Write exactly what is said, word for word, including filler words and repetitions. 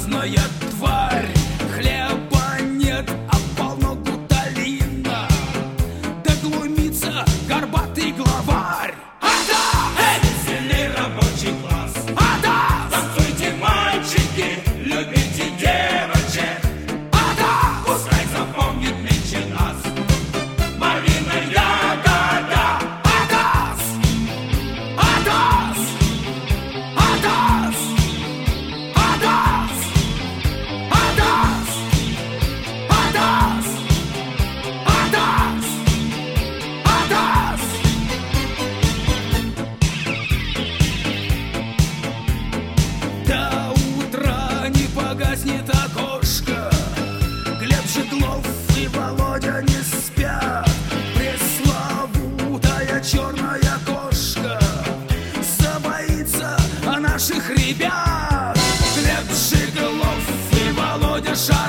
грязная тварь. Хлеба нет, а полно гуталина. Да глумится горбатый главарь. Ада! Эй! Сильный рабочий класс. Ада! Танцуйте, мальчики, любите девочек. Ада! Пускай запомнит меньше нас. Малина ягода. Адас! Адас! Адас! Адас! Адас! Адас! Адас! Адас! До утра не погаснет окошко. Глеб Жиглов и Володя не спят. Пресловутая черная кошка забоится о наших ребят. Глеб Жиглов и Володя Шар